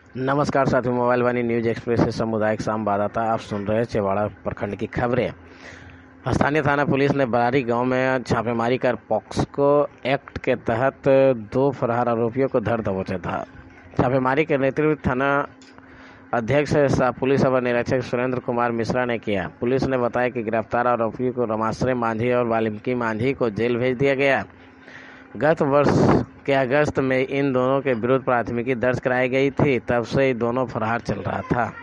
नमस्कार साथियों, मोबाइल वाणी news express से सामुदायिक संवाददाता आप सुन रहे हैं चेवाड़ा प्रखंड की खबरें। स्थानीय थाना पुलिस ने बरारी गांव में छापेमारी कर पॉक्सो एक्ट के तहत 2 फरार आरोपियों को धर दबोचा था। छापेमारी के नेतृत्व थाना अध्यक्ष पुलिस अवर निरीक्षक सुरेंद्र कुमार मिश्रा ने किया। पुलिस ने बताया कि गिरफ्तार आरोपियों को रमाश्रय मांझी और वाल्मीकि मांझी को जेल भेज दिया गया। गत वर्ष के अगस्त में इन दोनों के विरुद्ध प्राथमिकी दर्ज कराई गई थी। तब से दोनों फरार चल रहा था।